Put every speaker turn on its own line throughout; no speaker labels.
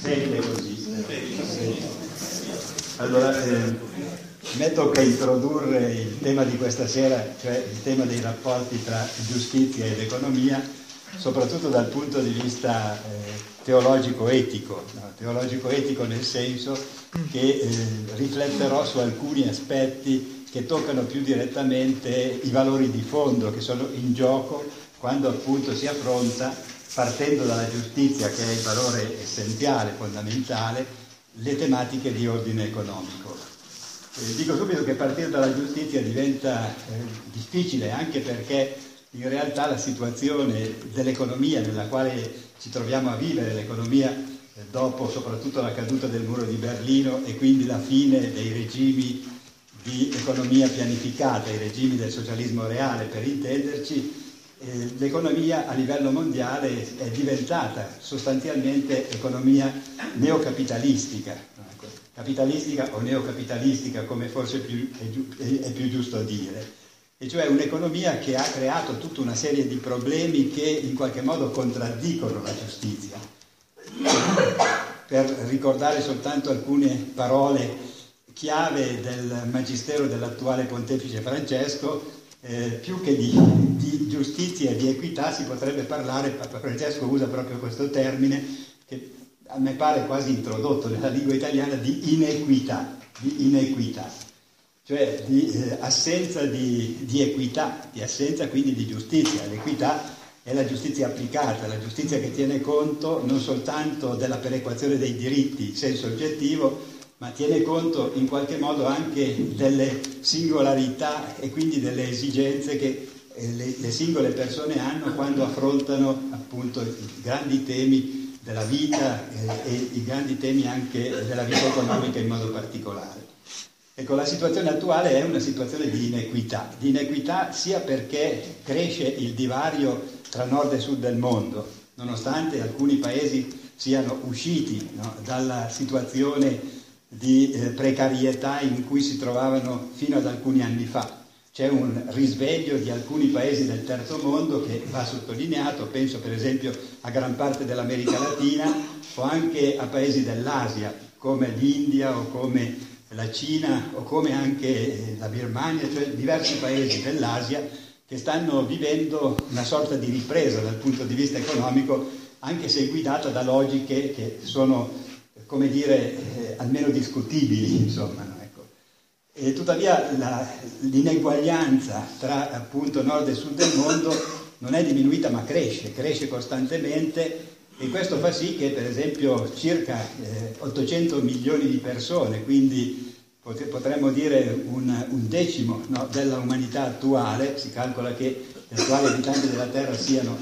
Sente così. Allora, mi tocca introdurre il tema di questa sera, cioè il tema dei rapporti tra giustizia ed economia, soprattutto dal punto di vista teologico-etico, no? Teologico-etico nel senso che rifletterò su alcuni aspetti che toccano più direttamente i valori di fondo che sono in gioco quando appunto si affronta, partendo dalla giustizia che è il valore essenziale, fondamentale, le tematiche di ordine economico. Dico subito che partire dalla giustizia diventa difficile anche perché in realtà la situazione dell'economia nella quale ci troviamo a vivere, l'economia dopo soprattutto la caduta del muro di Berlino e quindi la fine dei regimi di economia pianificata, i regimi del socialismo reale per intenderci, l'economia a livello mondiale è diventata sostanzialmente economia neocapitalistica, capitalistica o neocapitalistica come forse è più giusto dire, e cioè un'economia che ha creato tutta una serie di problemi che in qualche modo contraddicono la giustizia. Per ricordare soltanto alcune parole chiave del magistero dell'attuale pontefice Francesco, più che di giustizia e di equità si potrebbe parlare, Papa Francesco usa proprio questo termine che a me pare quasi introdotto nella lingua italiana, di inequità, cioè di assenza di equità, di assenza quindi di giustizia. L'equità è la giustizia applicata, la giustizia che tiene conto non soltanto della perequazione dei diritti in senso oggettivo, ma tiene conto in qualche modo anche delle singolarità e quindi delle esigenze che le singole persone hanno quando affrontano appunto i grandi temi della vita e i grandi temi anche della vita economica in modo particolare. Ecco, la situazione attuale è una situazione di inequità sia perché cresce il divario tra nord e sud del mondo, nonostante alcuni paesi siano usciti, no, dalla situazione di precarietà in cui si trovavano fino ad alcuni anni fa. C'è un risveglio di alcuni paesi del terzo mondo che va sottolineato, penso per esempio a gran parte dell'America Latina o anche a paesi dell'Asia come l'India o come la Cina o come anche la Birmania, cioè diversi paesi dell'Asia che stanno vivendo una sorta di ripresa dal punto di vista economico, anche se guidata da logiche che sono, come dire, almeno discutibili, insomma, no? Ecco. E tuttavia l'ineguaglianza tra appunto nord e sud del mondo non è diminuita ma cresce costantemente, e questo fa sì che per esempio circa 800 milioni di persone, quindi potremmo dire un decimo, no, della umanità attuale, si calcola che gli attuali abitanti della Terra siano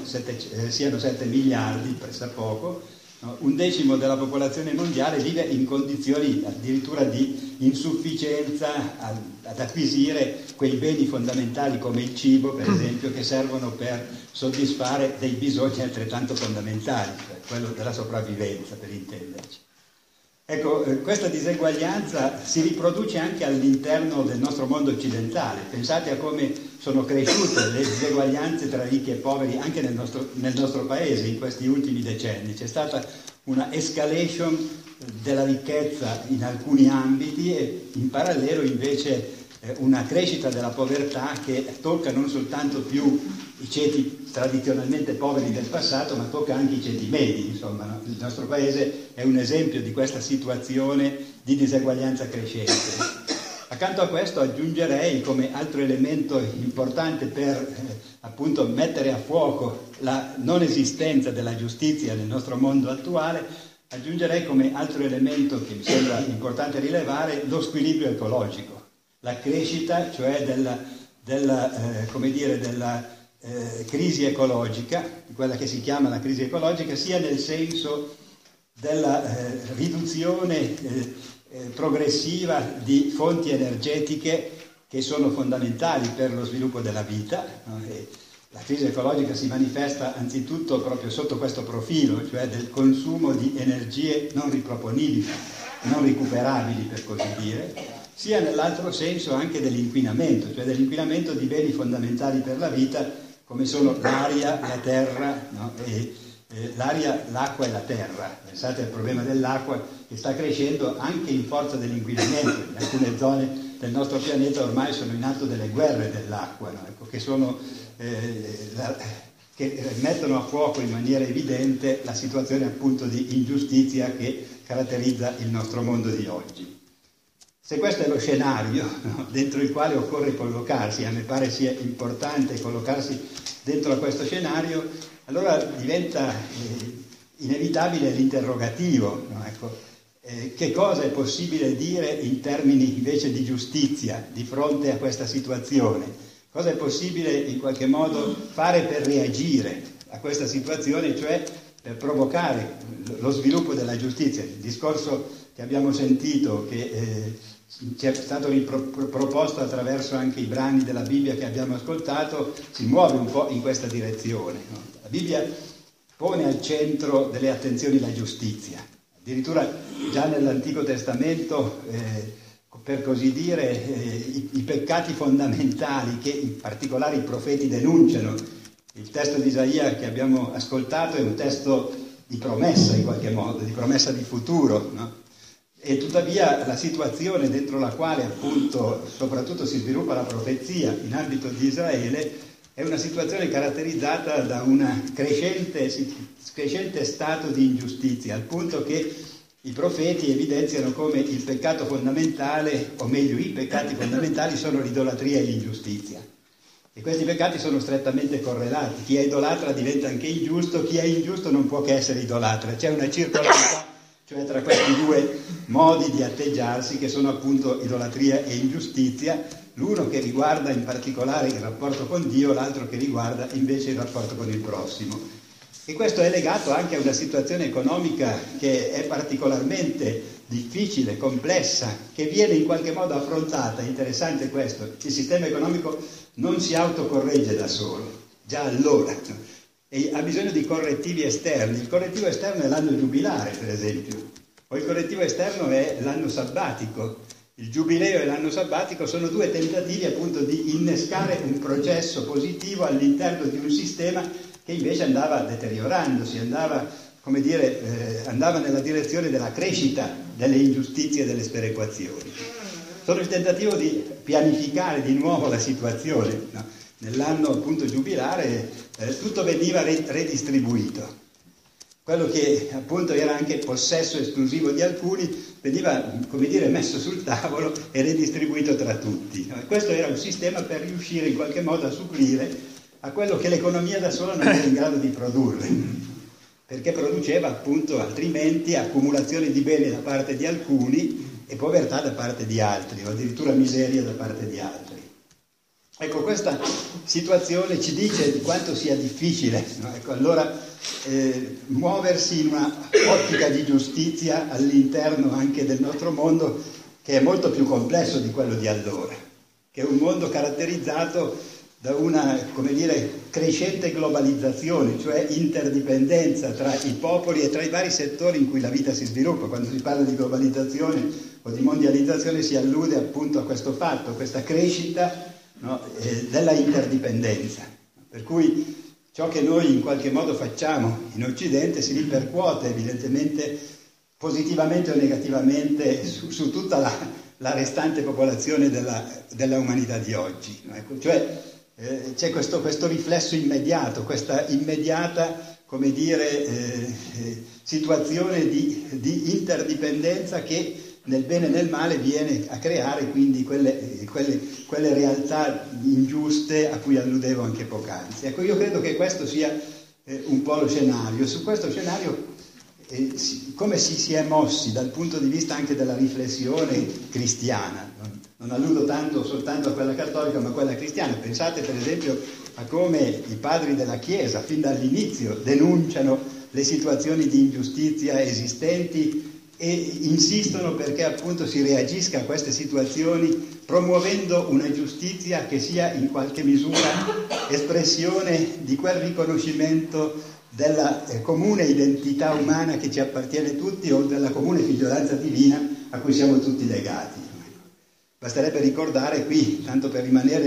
7 miliardi, pressappoco, no? Un decimo della popolazione mondiale vive in condizioni addirittura di insufficienza ad acquisire quei beni fondamentali come il cibo, per esempio, che servono per soddisfare dei bisogni altrettanto fondamentali, cioè quello della sopravvivenza, per intenderci. Ecco, questa diseguaglianza si riproduce anche all'interno del nostro mondo occidentale. Pensate a come sono cresciute le diseguaglianze tra ricchi e poveri anche nel nostro paese in questi ultimi decenni. C'è stata una escalation della ricchezza in alcuni ambiti e in parallelo invece una crescita della povertà che tocca non soltanto più i ceti tradizionalmente poveri del passato, ma tocca anche i ceti medi, insomma, no? Il nostro paese è un esempio di questa situazione di diseguaglianza crescente. Accanto a questo aggiungerei come altro elemento importante per appunto mettere a fuoco la non esistenza della giustizia nel nostro mondo attuale, aggiungerei come altro elemento che mi sembra importante rilevare lo squilibrio ecologico, la crescita cioè della crisi ecologica, quella che si chiama la crisi ecologica, sia nel senso della riduzione progressiva di fonti energetiche che sono fondamentali per lo sviluppo della vita, no? E la crisi ecologica si manifesta anzitutto proprio sotto questo profilo, cioè del consumo di energie non riproponibili, non recuperabili per così dire, sia nell'altro senso anche dell'inquinamento, cioè dell'inquinamento di beni fondamentali per la vita come sono l'aria, la terra, no? E l'aria, l'acqua e la terra. Pensate al problema dell'acqua che sta crescendo anche in forza dell'inquinamento. In alcune zone del nostro pianeta ormai sono in atto delle guerre dell'acqua, no? Ecco, che mettono a fuoco in maniera evidente la situazione appunto di ingiustizia che caratterizza il nostro mondo di oggi. Se questo è lo scenario, no, dentro il quale occorre collocarsi, a me pare sia importante collocarsi dentro a questo scenario, allora diventa inevitabile l'interrogativo, no? Ecco, che cosa è possibile dire in termini invece di giustizia di fronte a questa situazione? Cosa è possibile in qualche modo fare per reagire a questa situazione, cioè per provocare lo sviluppo della giustizia? Il discorso che abbiamo sentito, che ci è stato proposto attraverso anche i brani della Bibbia che abbiamo ascoltato, si muove un po' in questa direzione, no? La Bibbia pone al centro delle attenzioni la giustizia. Addirittura già nell'Antico Testamento, per così dire, i peccati fondamentali che in particolare i profeti denunciano. Il testo di Isaia che abbiamo ascoltato è un testo di promessa in qualche modo, di promessa di futuro, no? E tuttavia la situazione dentro la quale appunto soprattutto si sviluppa la profezia in ambito di Israele è una situazione caratterizzata da un crescente stato di ingiustizia, al punto che i profeti evidenziano come il peccato fondamentale, o meglio i peccati fondamentali, sono l'idolatria e l'ingiustizia. E questi peccati sono strettamente correlati. Chi è idolatra diventa anche ingiusto, chi è ingiusto non può che essere idolatra. C'è una circolarità, cioè tra questi due modi di atteggiarsi che sono appunto idolatria e ingiustizia, l'uno che riguarda in particolare il rapporto con Dio, l'altro che riguarda invece il rapporto con il prossimo. E questo è legato anche a una situazione economica che è particolarmente difficile, complessa, che viene in qualche modo affrontata. È interessante questo, il sistema economico non si autocorregge da solo, già allora, e ha bisogno di correttivi esterni. Il correttivo esterno è l'anno giubilare, per esempio, o il correttivo esterno è l'anno sabbatico. Il giubileo e l'anno sabbatico sono due tentativi appunto di innescare un processo positivo all'interno di un sistema che invece andava deteriorandosi, andava nella direzione della crescita delle ingiustizie e delle sperequazioni. Sono il tentativo di pianificare di nuovo la situazione, no? Nell'anno appunto giubilare tutto veniva redistribuito. Quello che appunto era anche possesso esclusivo di alcuni veniva, messo sul tavolo e redistribuito tra tutti. Questo era un sistema per riuscire in qualche modo a supplire a quello che l'economia da sola non era in grado di produrre, perché produceva appunto altrimenti accumulazione di beni da parte di alcuni e povertà da parte di altri, o addirittura miseria da parte di altri. Ecco, questa situazione ci dice di quanto sia difficile, no? Ecco, allora muoversi in una ottica di giustizia all'interno anche del nostro mondo, che è molto più complesso di quello di allora, che è un mondo caratterizzato da una, crescente globalizzazione, cioè interdipendenza tra i popoli e tra i vari settori in cui la vita si sviluppa. Quando si parla di globalizzazione o di mondializzazione si allude appunto a questo fatto, a questa crescita, no, della interdipendenza. Per cui ciò che noi in qualche modo facciamo in Occidente si ripercuote evidentemente positivamente o negativamente su tutta la restante popolazione della umanità di oggi. No? Ecco, cioè c'è questo riflesso immediato, questa immediata, situazione di interdipendenza che nel bene e nel male viene a creare quindi quelle realtà ingiuste a cui alludevo anche poc'anzi. Ecco, io credo che questo sia un po' lo scenario. Su questo scenario come si è mossi dal punto di vista anche della riflessione cristiana, non alludo soltanto a quella cattolica ma a quella cristiana. Pensate per esempio a come i padri della Chiesa fin dall'inizio denunciano le situazioni di ingiustizia esistenti e insistono perché appunto si reagisca a queste situazioni promuovendo una giustizia che sia in qualche misura espressione di quel riconoscimento della comune identità umana che ci appartiene tutti o della comune figliolanza divina a cui siamo tutti legati. Basterebbe ricordare qui, tanto per rimanere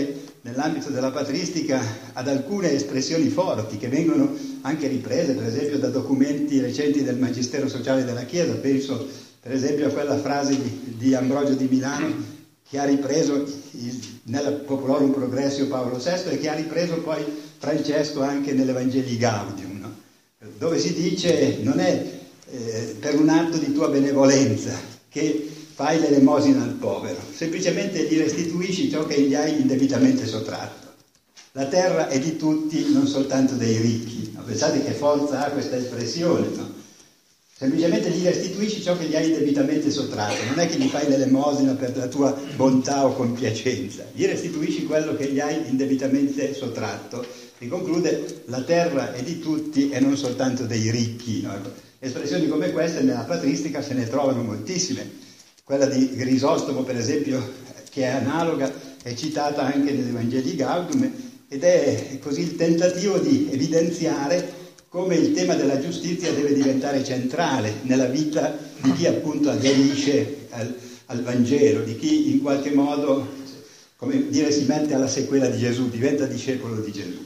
nell'ambito della patristica ad alcune espressioni forti che vengono anche riprese, per esempio, da documenti recenti del Magistero Sociale della Chiesa. Penso per esempio a quella frase di Ambrogio di Milano che ha ripreso nella Populorum Progressio Paolo VI e che ha ripreso poi Francesco anche nell'Evangelii Gaudium, no? Dove si dice: non è per un atto di tua benevolenza che fai l'elemosina al povero, semplicemente gli restituisci ciò che gli hai indebitamente sottratto. La terra è di tutti, non soltanto dei ricchi. No? Pensate che forza ha questa espressione, no? Semplicemente gli restituisci ciò che gli hai indebitamente sottratto, non è che gli fai l'elemosina per la tua bontà o compiacenza, gli restituisci quello che gli hai indebitamente sottratto. E conclude: la terra è di tutti e non soltanto dei ricchi. No? Espressioni come queste nella patristica se ne trovano moltissime. Quella di Grisostomo, per esempio, che è analoga, è citata anche nell'Evangelii Gaudium, ed è così il tentativo di evidenziare come il tema della giustizia deve diventare centrale nella vita di chi appunto aderisce al Vangelo, di chi in qualche modo, come dire, si mette alla sequela di Gesù, diventa discepolo di Gesù.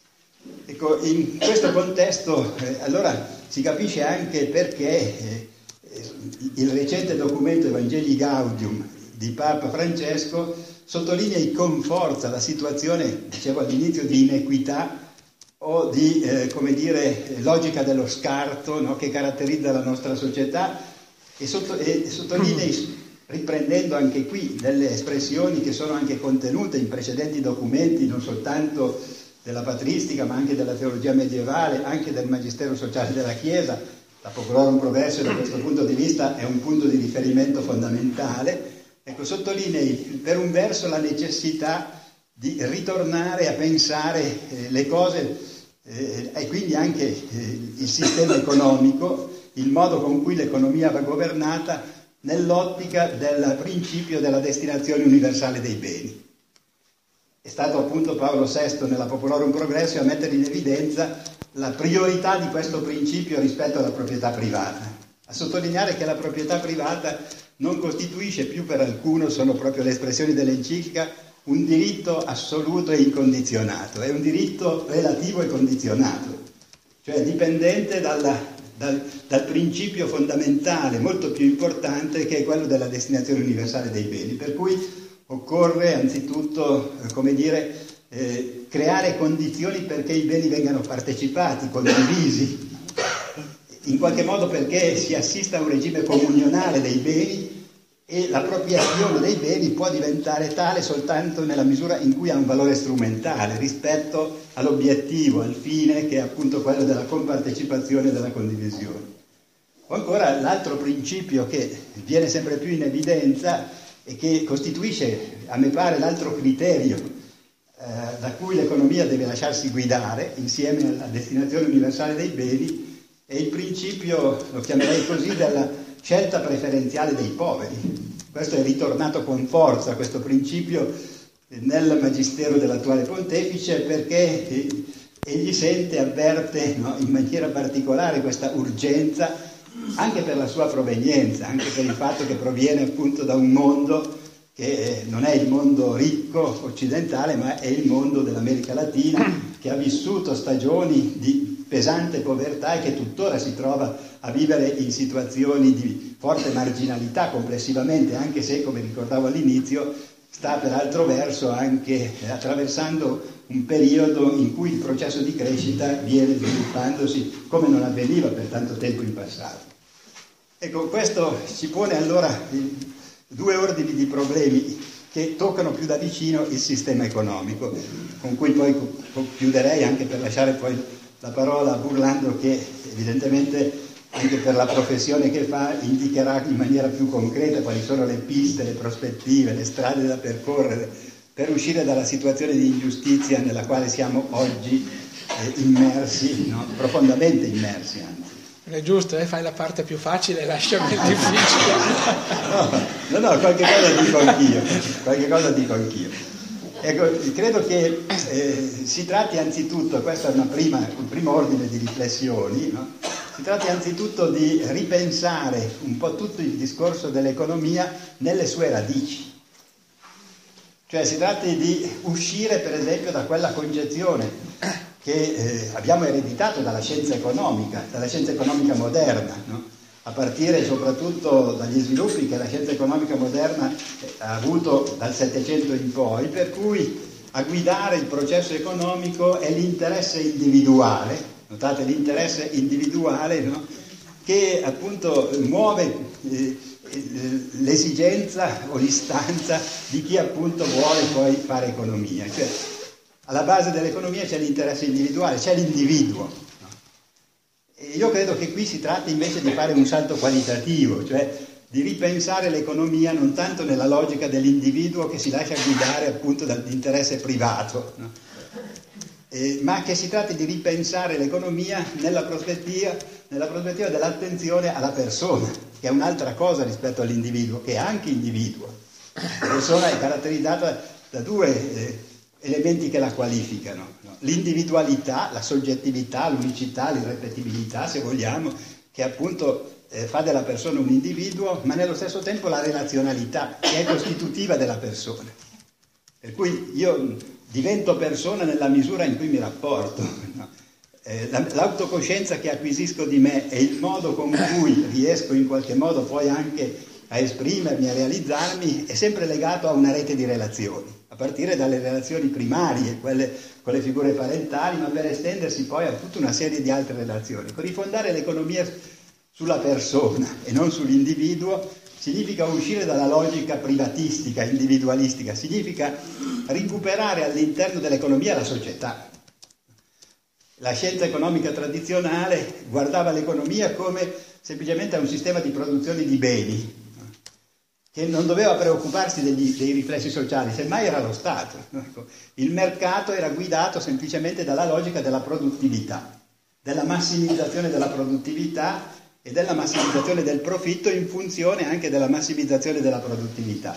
Ecco, in questo contesto allora si capisce anche perché il recente documento Evangelii Gaudium di Papa Francesco sottolinea con forza la situazione, dicevo all'inizio, di inequità o di, logica dello scarto, no, che caratterizza la nostra società, e sottolinea, riprendendo anche qui delle espressioni che sono anche contenute in precedenti documenti, non soltanto della patristica ma anche della teologia medievale, anche del Magistero Sociale della Chiesa. La Populorum Progressio da questo punto di vista è un punto di riferimento fondamentale. Ecco, sottolinea per un verso la necessità di ritornare a pensare le cose e quindi anche il sistema economico, il modo con cui l'economia va governata nell'ottica del principio della destinazione universale dei beni. È stato appunto Paolo VI nella Populorum Progressio a mettere in evidenza la priorità di questo principio rispetto alla proprietà privata, a sottolineare che la proprietà privata non costituisce più per alcuno, sono proprio le espressioni dell'enciclica, un diritto assoluto e incondizionato, è un diritto relativo e condizionato, cioè dipendente dal principio fondamentale, molto più importante, che è quello della destinazione universale dei beni, per cui occorre anzitutto, creare condizioni perché i beni vengano partecipati, condivisi, in qualche modo perché si assista a un regime comunionale dei beni, e l'appropriazione dei beni può diventare tale soltanto nella misura in cui ha un valore strumentale rispetto all'obiettivo, al fine, che è appunto quello della compartecipazione e della condivisione. O ancora l'altro principio che viene sempre più in evidenza e che costituisce, a me pare, l'altro criterio da cui l'economia deve lasciarsi guidare insieme alla destinazione universale dei beni, è il principio, lo chiamerei così, della scelta preferenziale dei poveri. Questo è ritornato con forza, questo principio, nel magistero dell'attuale pontefice, perché egli sente, avverte, no, in maniera particolare questa urgenza, anche per la sua provenienza, anche per il fatto che proviene appunto da un mondo che non è il mondo ricco occidentale, ma è il mondo dell'America Latina, che ha vissuto stagioni di pesante povertà e che tuttora si trova a vivere in situazioni di forte marginalità complessivamente, anche se, come ricordavo all'inizio, sta per altro verso anche attraversando un periodo in cui il processo di crescita viene sviluppandosi come non avveniva per tanto tempo in passato. Ecco, questo ci pone allora due ordini di problemi che toccano più da vicino il sistema economico, con cui poi chiuderei, anche per lasciare poi la parola a Burlando, che evidentemente anche per la professione che fa indicherà in maniera più concreta quali sono le piste, le prospettive, le strade da percorrere per uscire dalla situazione di ingiustizia nella quale siamo oggi immersi, no? Profondamente immersi anzi.
Non è giusto, fai la parte più facile e lasciami il difficile.
No, qualche cosa dico anch'io. Ecco, credo che si tratti anzitutto, questo è un primo ordine di riflessioni, no? Si tratti anzitutto di ripensare un po' tutto il discorso dell'economia nelle sue radici. Cioè si tratta di uscire per esempio da quella concezione che abbiamo ereditato dalla scienza economica moderna, no? A partire soprattutto dagli sviluppi che la scienza economica moderna ha avuto dal Settecento in poi, per cui a guidare il processo economico è l'interesse individuale, notate l'interesse individuale, no? Che appunto muove l'esigenza o l'istanza di chi appunto vuole poi fare economia. Cioè, alla base dell'economia c'è l'interesse individuale, c'è l'individuo. No? E io credo che qui si tratti invece di fare un salto qualitativo, cioè di ripensare l'economia non tanto nella logica dell'individuo che si lascia guidare appunto dall'interesse privato, no? Ma che si tratti di ripensare l'economia nella prospettiva dell'attenzione alla persona, che è un'altra cosa rispetto all'individuo, che è anche individuo. La persona è caratterizzata da due elementi che la qualificano, no? L'individualità, la soggettività, l'unicità, l'irrepetibilità, se vogliamo, che appunto fa della persona un individuo, ma nello stesso tempo la relazionalità, che è costitutiva della persona. Per cui io divento persona nella misura in cui mi rapporto, no? L'autocoscienza che acquisisco di me e il modo con cui riesco in qualche modo poi anche a esprimermi, a realizzarmi, è sempre legato a una rete di relazioni, a partire dalle relazioni primarie, quelle con le figure parentali, ma per estendersi poi a tutta una serie di altre relazioni. Rifondare l'economia sulla persona e non sull'individuo significa uscire dalla logica privatistica, individualistica, significa recuperare all'interno dell'economia la società. La scienza economica tradizionale guardava l'economia come semplicemente a un sistema di produzione di beni, che non doveva preoccuparsi dei riflessi sociali, semmai era lo Stato. Il mercato era guidato semplicemente dalla logica della produttività, della massimizzazione della produttività e della massimizzazione del profitto in funzione anche della massimizzazione della produttività.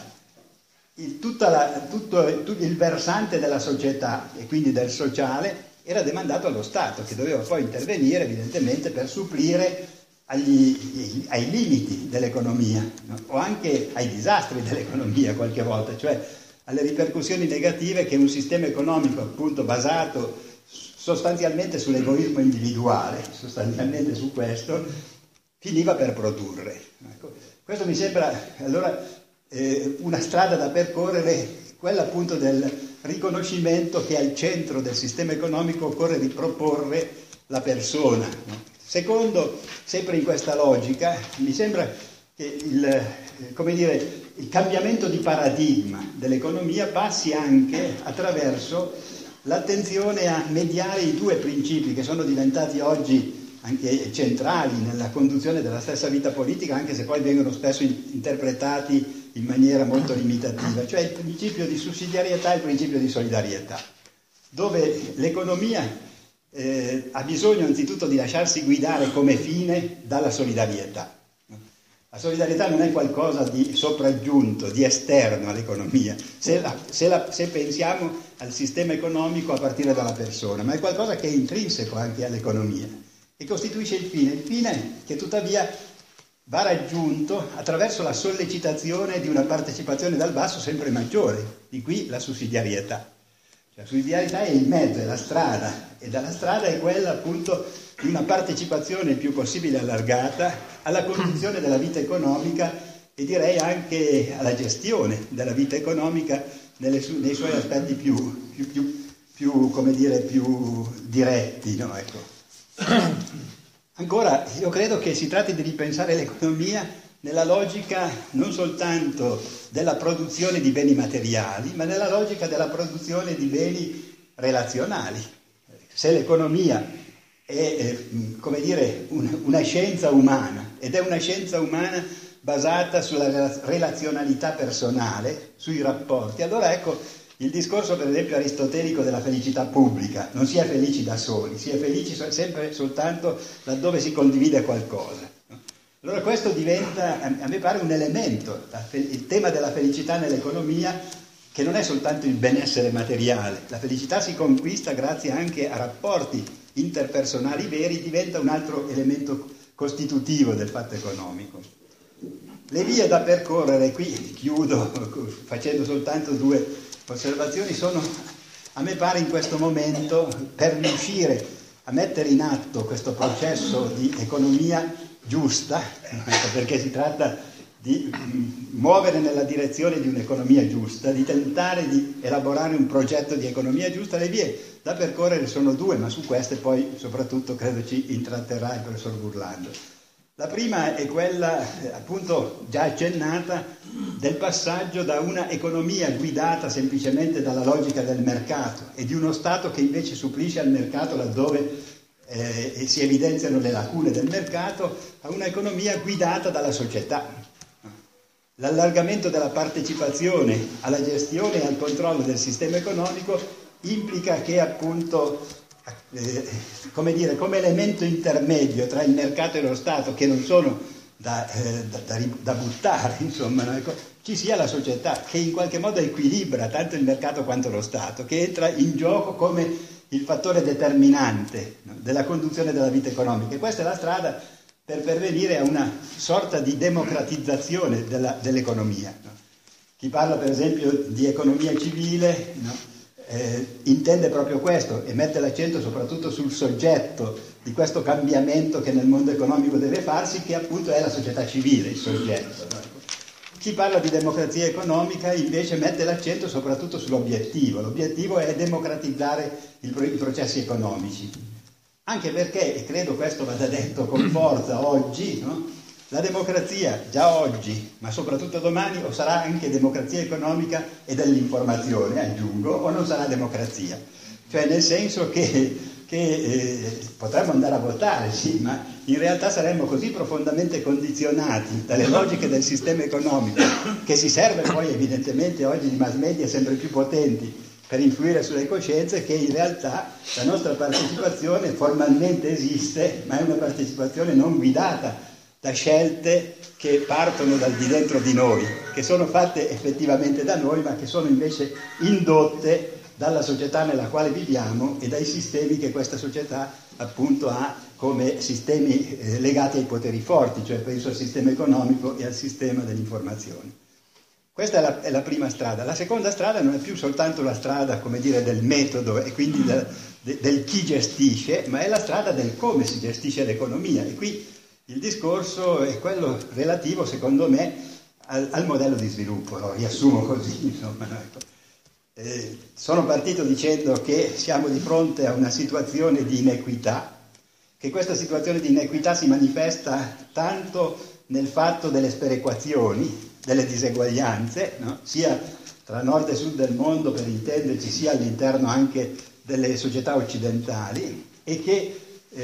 Tutto il versante della società e quindi del sociale era demandato allo Stato, che doveva poi intervenire evidentemente per supplire ai limiti dell'economia, no? O anche ai disastri dell'economia qualche volta, cioè alle ripercussioni negative che un sistema economico appunto basato sostanzialmente sull'egoismo individuale, sostanzialmente su questo, finiva per produrre. Ecco, questo mi sembra allora una strada da percorrere, quella appunto del riconoscimento che al centro del sistema economico occorre riproporre la persona, no? Secondo, sempre in questa logica, mi sembra che il cambiamento di paradigma dell'economia passi anche attraverso l'attenzione a mediare i due principi che sono diventati oggi anche centrali nella conduzione della stessa vita politica, anche se poi vengono spesso interpretati in maniera molto limitativa, cioè il principio di sussidiarietà e il principio di solidarietà, dove l'economia ha bisogno anzitutto di lasciarsi guidare come fine dalla solidarietà. La solidarietà non è qualcosa di sopraggiunto, di esterno all'economia, se pensiamo al sistema economico a partire dalla persona, ma è qualcosa che è intrinseco anche all'economia e costituisce il fine che tuttavia va raggiunto attraverso la sollecitazione di una partecipazione dal basso sempre maggiore, di qui la sussidiarietà. La sussidiarietà è il mezzo, è la strada, e dalla strada è quella appunto di una partecipazione il più possibile allargata alla conduzione della vita economica e direi anche alla gestione della vita economica nei suoi aspetti più diretti, no? Ecco. Ancora, io credo che si tratti di ripensare l'economia nella logica non soltanto della produzione di beni materiali, ma nella logica della produzione di beni relazionali. Se l'economia è, una scienza umana, ed è una scienza umana basata sulla relazionalità personale, sui rapporti, allora ecco il discorso per esempio aristotelico della felicità pubblica: non si è felici da soli, si è felici sempre soltanto laddove si condivide qualcosa. Allora questo diventa, a me pare, un elemento, il tema della felicità nell'economia, che non è soltanto il benessere materiale. La felicità si conquista grazie anche a rapporti interpersonali veri, diventa un altro elemento costitutivo del fatto economico. Le vie da percorrere, qui chiudo facendo soltanto due osservazioni sono, a me pare in questo momento, per riuscire a mettere in atto questo processo di economia giusta, perché si tratta di muovere nella direzione di un'economia giusta, di tentare di elaborare un progetto di economia giusta, le vie da percorrere sono due, ma su queste poi soprattutto credo ci intratterrà il professor Burlando. La prima è quella, appunto già accennata, del passaggio da una economia guidata semplicemente dalla logica del mercato e di uno Stato che invece supplisce al mercato laddove si evidenziano le lacune del mercato, a una economia guidata dalla società. L'allargamento della partecipazione alla gestione e al controllo del sistema economico implica che appunto, come elemento intermedio tra il mercato e lo Stato, che non sono da buttare, insomma, ci sia la società che in qualche modo equilibra tanto il mercato quanto lo Stato, che entra in gioco come il fattore determinante, no, della conduzione della vita economica. E questa è la strada per pervenire a una sorta di democratizzazione dell'economia. No? Chi parla per esempio di economia civile, no? Intende proprio questo e mette l'accento soprattutto sul soggetto di questo cambiamento che nel mondo economico deve farsi, che appunto è la società civile, il soggetto. No? Chi parla di democrazia economica invece mette l'accento soprattutto sull'obiettivo. L'obiettivo è democratizzare i processi economici. Anche perché, e credo questo vada detto con forza oggi, no? La democrazia già oggi, ma soprattutto domani, o sarà anche democrazia economica e dell'informazione, aggiungo, o non sarà democrazia. Cioè nel senso che potremmo andare a votare, sì, ma in realtà saremmo così profondamente condizionati dalle logiche del sistema economico, che si serve poi evidentemente oggi di mass media sempre più potenti per influire sulle coscienze, che in realtà la nostra partecipazione formalmente esiste, ma è una partecipazione non guidata da scelte che partono dal di dentro di noi, che sono fatte effettivamente da noi, ma che sono invece indotte dalla società nella quale viviamo e dai sistemi che questa società appunto ha come sistemi legati ai poteri forti, cioè penso al sistema economico e al sistema dell'informazione. Questa è la prima strada. La seconda strada non è più soltanto la strada, come dire, del metodo e quindi del chi gestisce, ma è la strada del come si gestisce l'economia. E qui il discorso è quello relativo, secondo me, al modello di sviluppo. Lo riassumo così, insomma. Sono partito dicendo che siamo di fronte a una situazione di inequità, che questa situazione di inequità si manifesta tanto nel fatto delle sperequazioni, delle diseguaglianze, no? Sia tra nord e sud del mondo, per intenderci, sia all'interno anche delle società occidentali, e che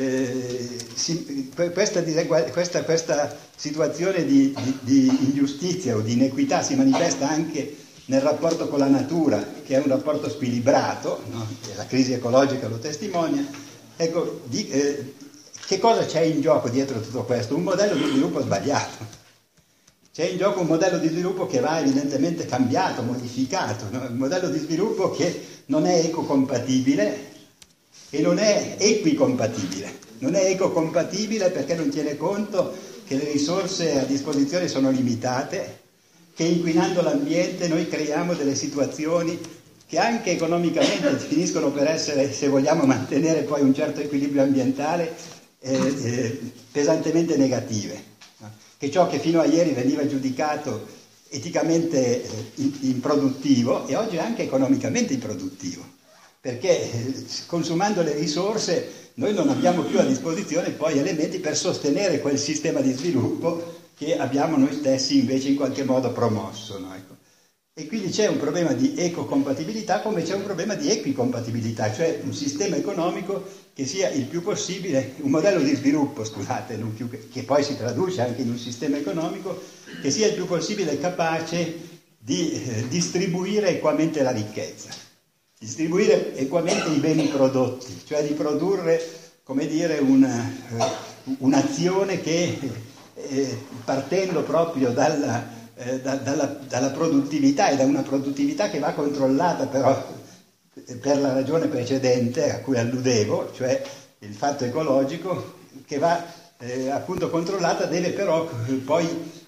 questa situazione di ingiustizia o di inequità si manifesta anche nel rapporto con la natura, che è un rapporto squilibrato, no? La crisi ecologica lo testimonia. Ecco, che cosa c'è in gioco dietro tutto questo? Un modello di sviluppo sbagliato. C'è in gioco un modello di sviluppo che va evidentemente cambiato, modificato, no? Un modello di sviluppo che non è ecocompatibile e non è equicompatibile. Non è ecocompatibile perché non tiene conto che le risorse a disposizione sono limitate, che inquinando l'ambiente noi creiamo delle situazioni che anche economicamente finiscono per essere, se vogliamo mantenere poi un certo equilibrio ambientale, pesantemente negative. Che ciò che fino a ieri veniva giudicato eticamente improduttivo e oggi è anche economicamente improduttivo, perché consumando le risorse noi non abbiamo più a disposizione poi elementi per sostenere quel sistema di sviluppo che abbiamo noi stessi invece in qualche modo promosso, no? Ecco. E quindi c'è un problema di ecocompatibilità come c'è un problema di equicompatibilità, cioè un sistema economico che sia il più possibile, un modello di sviluppo, scusate, non più che poi si traduce anche in un sistema economico, che sia il più possibile capace di distribuire equamente la ricchezza, distribuire equamente i beni prodotti, cioè di produrre, come dire, un'azione che partendo proprio dalla produttività e da una produttività che va controllata però per la ragione precedente a cui alludevo, cioè il fatto ecologico, che va appunto controllata, deve però poi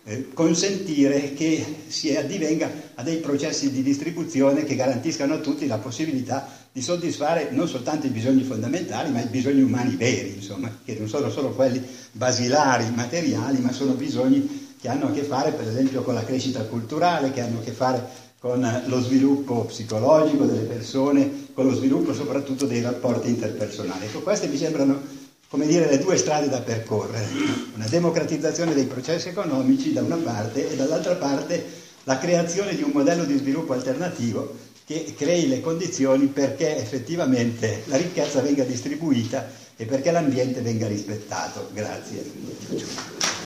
consentire che si addivenga a dei processi di distribuzione che garantiscano a tutti la possibilità di soddisfare non soltanto i bisogni fondamentali, ma i bisogni umani veri, insomma, che non sono solo quelli basilari, materiali, ma sono bisogni che hanno a che fare, per esempio, con la crescita culturale, che hanno a che fare con lo sviluppo psicologico delle persone, con lo sviluppo soprattutto dei rapporti interpersonali. Ecco, queste mi sembrano, come dire, le due strade da percorrere: una democratizzazione dei processi economici da una parte e dall'altra parte la creazione di un modello di sviluppo alternativo che crei le condizioni perché effettivamente la ricchezza venga distribuita e perché l'ambiente venga rispettato. Grazie.